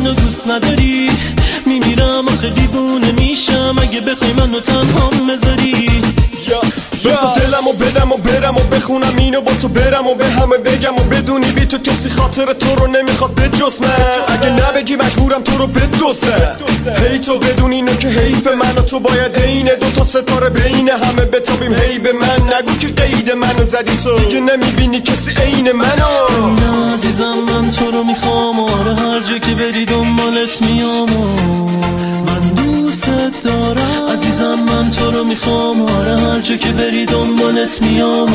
منو دوست نداری، میمیرم آخه دیوونه میشم اگه بخوای منو تنها بذاری. بذار دلمو بدم و برم و بخونم اینو با تو برم و به همه بگم و بدونی بی تو کسی خاطر تو رو نمیخواد به جز من. اگه نبگی مجبورم تو رو بدوزم. هی تو بدون اینو که حیف من و تو باید عین دو تا ستاره بین همه بتابیم. هی به من نگو که قید منو زدی تو، دیگه نمیبینی کسی عین منو. نه عزیزم من تو رو میخوام، آره هر جا که بری دنبالت میام، من دوست دارم عزیزم من تو رو میخوام، آره هر جا که بری دنبالت میام،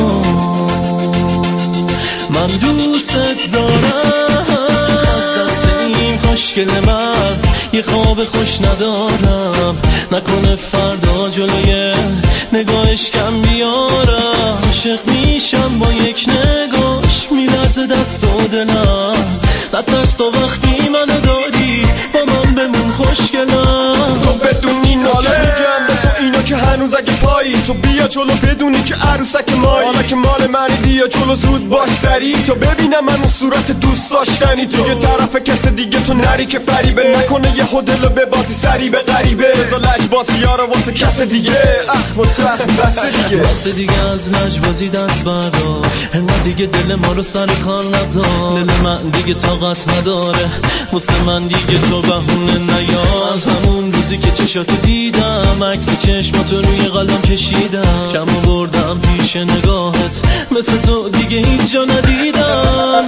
من دوست دارم. از دست این خوشگل من یه خواب خوش ندارم، نکنه فردا جلوی نگاهش کم بیارم. عاشق میشم با یک نگاش، میلرزه دست و دلم. نترس تا وقتی منو داری با من بمون خوشگلم. تو بدونی ناله میگم به تو اینو که هنوز اگه پایی تو بیا جلو بدونی که عروسک مایی. حالا که مال منی بیا جلو زود باش سری، تو ببینم منو صورت دوست داشتنی. تو یه طرف کس دیگه تو نری که فریبه نکنه یه هدل به بازی سری به غریبه. بزا لجباز بیاره واسه کس دیگه، اخ مطلق بسه دیگه. بسه دیگه از لجبازی دست بردار، انقدر دیگه دل ما رو سر کار نذار. دل من دیگه طاقت نداره واسه من دیگه تو بهونه نیار. از همون روزی که چشاتو دیدم عکس چشماتو روی قلم کشیدم، کم آوردم پیش نگاهت مثل تو دیگه هیچ جا ندیدم.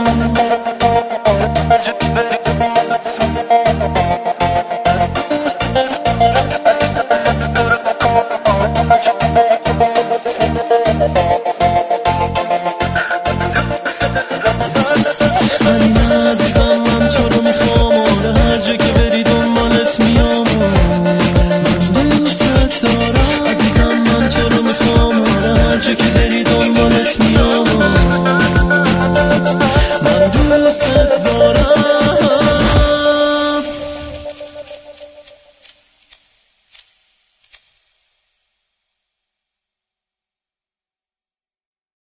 که بری دنبالت میام، من دوست دارم.